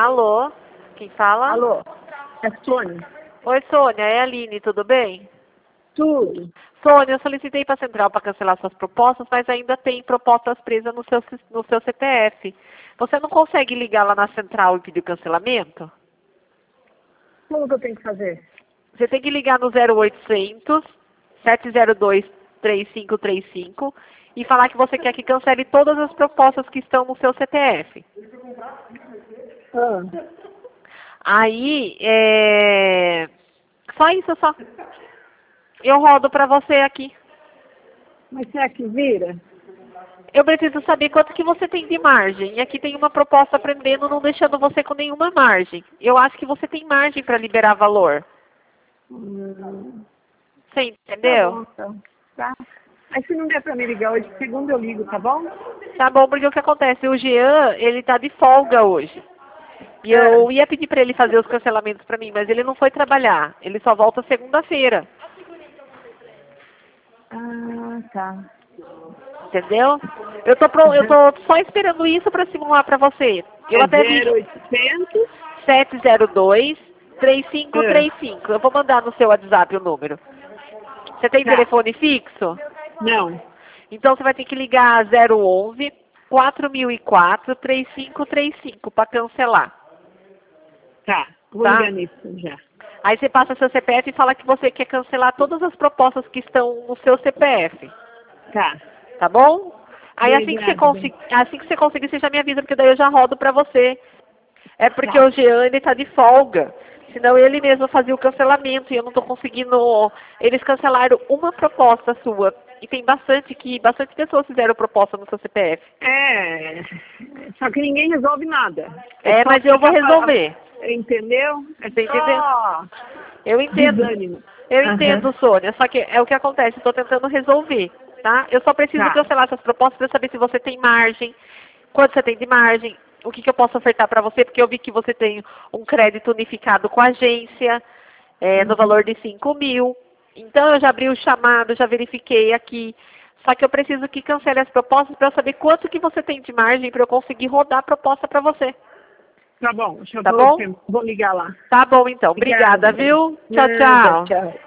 Alô? Quem fala? Alô, é Sônia. Oi, Sônia, é a Aline, tudo bem? Tudo. Sônia, eu solicitei para a central para cancelar suas propostas, mas ainda tem propostas presas no seu CPF. Você não consegue ligar lá na central e pedir o cancelamento? Como que eu tenho que fazer? Você tem que ligar no 0800 702 3535 e falar que você quer que cancele todas as propostas que estão no seu CPF. Ah, Aí, só isso, só. Eu rodo para você aqui. mas será que vira? Eu preciso saber quanto que você tem de margem. E aqui tem uma proposta prendendo, não deixando você com nenhuma margem. Eu acho que você tem margem para liberar valor. Você Tá entendeu? bom, então. Tá. Mas se não der pra me ligar hoje, segunda eu ligo, tá bom? Tá bom, porque o que acontece? O Jean, ele tá de folga hoje. E eu ia pedir para ele fazer os cancelamentos para mim, mas ele não foi trabalhar. Ele só volta segunda-feira. Ah, tá. Entendeu? Eu tô só esperando isso para simular para você. Eu até vi 0800? 702 3535. Eu vou mandar no seu WhatsApp o número. Você tem Tá. telefone fixo? Não. Então você vai ter que ligar 011 4004 3535 para cancelar. Tá. Vou Tá? ligar nisso já. Aí você passa seu CPF e fala que você quer cancelar todas as propostas que estão no seu CPF. Tá. Tá bom? Aí Obrigada. assim que você conseguir, você já me avisa, porque daí eu já rodo pra você. É porque Tá. o Jean, ele tá de folga. Senão ele mesmo fazia o cancelamento e eu não tô conseguindo. Eles cancelaram uma proposta sua. E tem bastante pessoas fizeram proposta no seu CPF. É. Só que ninguém resolve nada. É, só mas eu vou ficar resolver. Entendeu? É Você entendeu? só Eu entendo. desânimo. Eu Aham. entendo, Sônia. Só que é o que acontece. Estou tentando resolver, tá? Eu só preciso Tá. cancelar essas propostas para saber se você tem margem, quanto você tem de margem, o que eu posso ofertar para você, porque eu vi que você tem um crédito unificado com a agência, no valor de 5.000. Então, eu já abri o chamado, já verifiquei aqui. Só que eu preciso que cancele as propostas para eu saber quanto que você tem de margem para eu conseguir rodar a proposta para você. Tá bom. Deixa eu Tá bom? vou ligar lá. Tá bom, então. Obrigada, viu? Tchau, Nada, tchau. tchau.